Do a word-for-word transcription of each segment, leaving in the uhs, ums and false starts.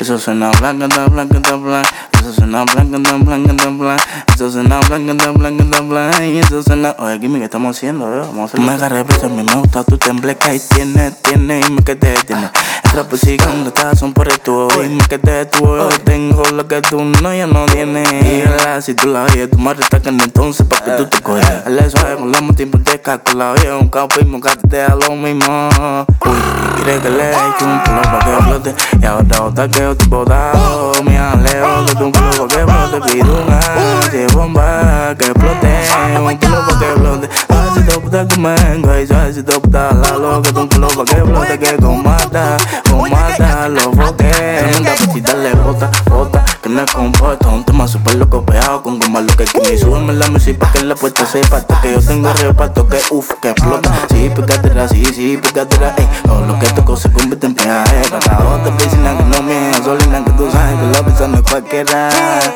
Eso suena blanca, da blanca, da blanca. Eso suena blanca, da blanca, da blanca. Eso suena blanca, da blanca, da blanca. Y eso suena. Oye, Gimme, ¿qué estamos haciendo, eh? Vamos a hacer. Me agarré prisa, a mí me gusta tu tembleca y tiene, tiene, y me quedé, tiene. Entra pues sigando, estas son por esto. Y me quedé, tú, hoy tengo lo que tú no, ya no tienes. Y la, si tú la oyes, tu madre está caliente, entonces, pa' que tú te coges. El suave con la tiempo de caco, la oye, un capo y moca te da lo mismo. Uy, quiere que le eche un pelo pa' que flote. Y ahora otra que otro botado. Me aleo de tu pelo pa' que flote. Pido un gas de bomba que explote. Un pelo pa' que flote. Suavecito puta que mango. Y suavecito puta la loca. Un pelo pa' que flote. Que con mata, con mata los boques. Tremenda petita le bota, bota. Que no comporta, un tema super loco pegado con goma lo que quiere. Súbeme la música pa' que la puesta se parta. Que yo tengo reparto que uff, que explota. Sí, picadera, sí, sí, picadera, ey. Todo lo que toco se convierte en pegadera. La otra piscina que no me gasolina que tú sabes que la pizza no es cualquiera.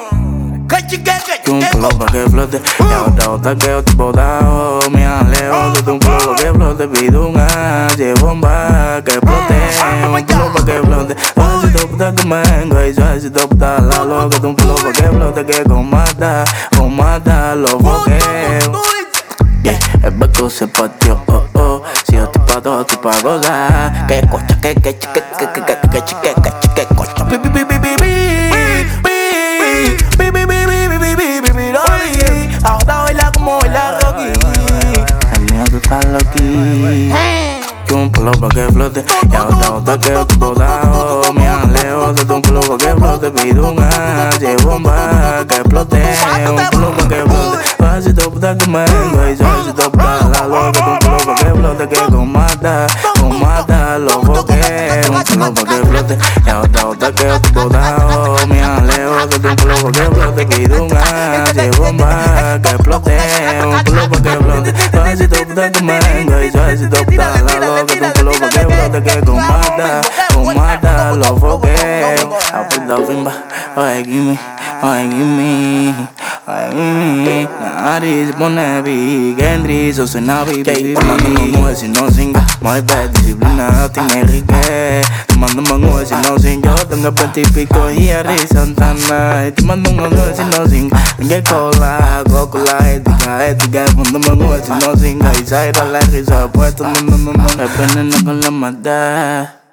Un pelo pa' que flote. Y ahora otra que otro botado. Me aleo de un pelo pa' que flote. Pido un gas de bomba que explote. Un pelo pa' que flote. Suavecito puta que mango. Y suavecito puta la loca. Un pelo pa' que flote. Que con mata, con mata los boques. Yeah, el beco se partió, oh, oh. Si yo estoy pa' todo, estoy pa' gozar. Que cocha, que, que, que, que, que, que, que, que, que, que, que, cocha. Bi, bi, bi, bi, bi, bi, bi, bi, bi, bi, bi, bi, bi, bi, bi, Rolly. Ahora baila como baila Rocky. El mío tú estás loqui. Que un pelo pa' que flote. Y ahora otra que otro botado. Me aleo de un pelo pa' que flote. Pido un gas de bomba que explote. Un pelo pa' que flote. Suavecito puta que mango. Y suavecito puta la loca. Un pelo pa' que flote. Que con mata, con mata los boques. Un pelo pa' que flote. Y ahora otra que otro botado. Me aleo de un pelo pa' que flote. Pido un gas de bomba que explote. Un pelo pa' que flote. Suavecito puta que mango. Y suavecito puta la loca. Que un pelo pa' que flote, que con mata, con mata los boques. I put the bimba, oye Gimme, oye Gimme, oye Gimme. Nadie se pone big, Gendry, so se navi, baby. Tomando mango si no singa, my bad, disciplina, tiene rique. Tomando mango si no singa, yo tengo veinte y pico y Harry Santana. Y tomando mango si no singa, tengo cola, coca-cola, ética, ética. Tomando mango si no singa, y Zaira la risa puesta, no, no, no, no. Veneno con la maldad.